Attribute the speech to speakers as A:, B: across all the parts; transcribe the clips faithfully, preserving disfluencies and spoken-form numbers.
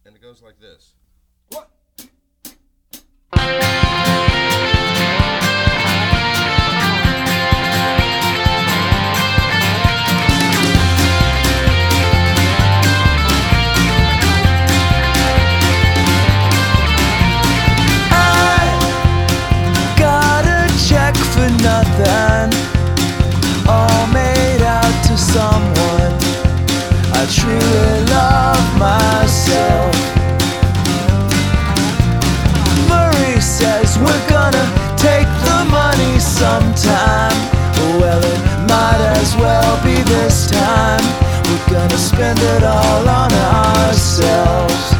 A: and it goes like this.
B: Nothing, all made out to someone. I truly love myself. Murray says we're gonna take the money sometime. Well, it might as well be this time. We're gonna spend it all on ourselves.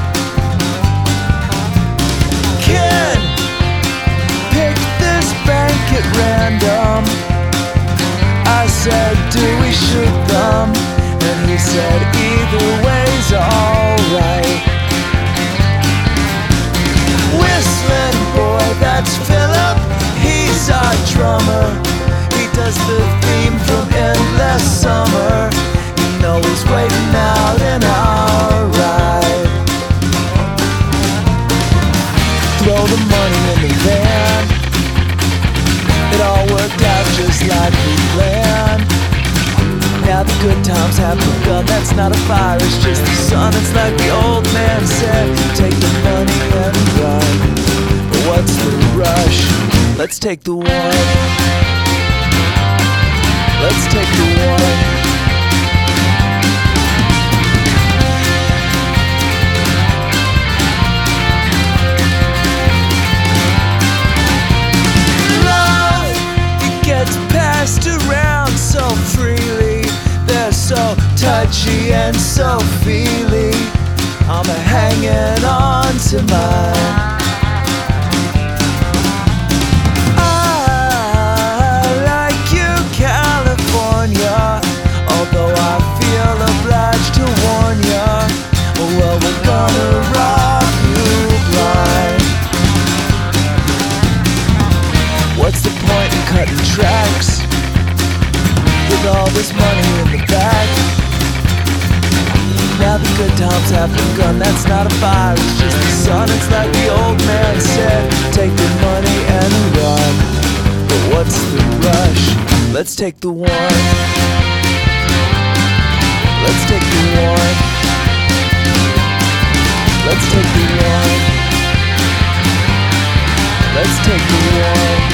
B: Ken picked this bank at random. I said, do we shoot them? And he said, either way's alright. Whistling boy, that's Philip, he's our drummer. He does the theme from Endless Summer. You know he's waiting out in our ride. Throw the money in the van. It all worked out just like we planned. Now the good times have begun. That's not a fire, it's just the sun. It's like the old man said, take the money and run. But what's the rush? Let's take the one. Let's take the one. Around so freely, they're so touchy and so feely. I'm hanging on to mine. I like you, California, although I feel obliged to warn ya. Well, we're gonna rob you blind. What's the point in cutting tracks with all this money in the bag? Now the good times have begun. That's not a fire, it's just the sun. It's like the old man said, take the money and run. But what's the rush? Let's take the one. Let's take the one. Let's take the one. Let's take the one.